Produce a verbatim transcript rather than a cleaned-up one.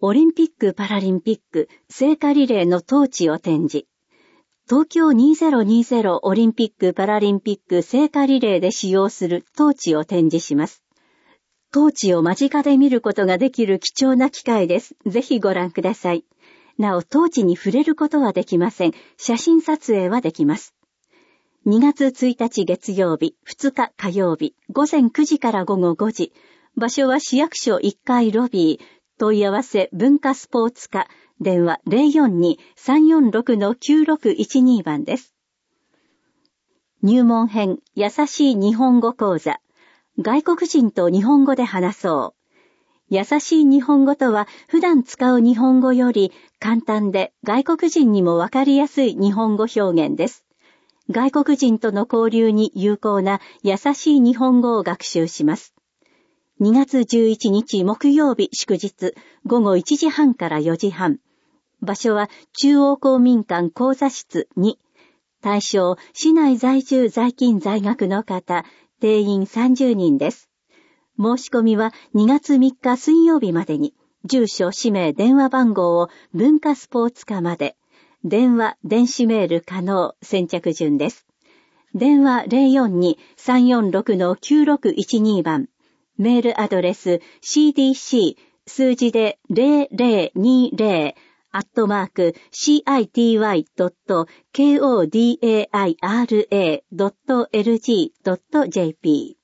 オリンピック・パラリンピック聖火リレーのトーチを展示。東京にせんにじゅうオリンピック・パラリンピック聖火リレーで使用するトーチを展示します。トーチを間近で見ることができる貴重な機会です。ぜひご覧ください。なお、トーチに触れることはできません。写真撮影はできます。にがつついたち月曜日、ふつか火曜日、ごぜんくじからごごごじ。場所は市役所いっかいロビー。問い合わせ文化スポーツ課。電話 ゼロよんに さんよんろく きゅうろくいちに 番です。入門編、優しい日本語講座。外国人と日本語で話そう。優しい日本語とは、普段使う日本語より簡単で外国人にもわかりやすい日本語表現です。外国人との交流に有効な優しい日本語を学習します。にがつじゅういちにち木曜日祝日ごごいちじはんからよじはん。場所は中央公民館講座室に。対象、市内在住在勤在学の方、定員さんじゅうにんです。申し込みはにがつみっか水曜日までに、住所、氏名、電話番号を文化スポーツ課まで。電話、電子メール可能、先着順です。電話 ゼロよんに さんよんろく きゅうろくいちに 番。メールアドレス シーディーシー 数字でゼロゼロにゼロアットマーク シーアイティーワイドットコダイラドットエルジードットジェーピー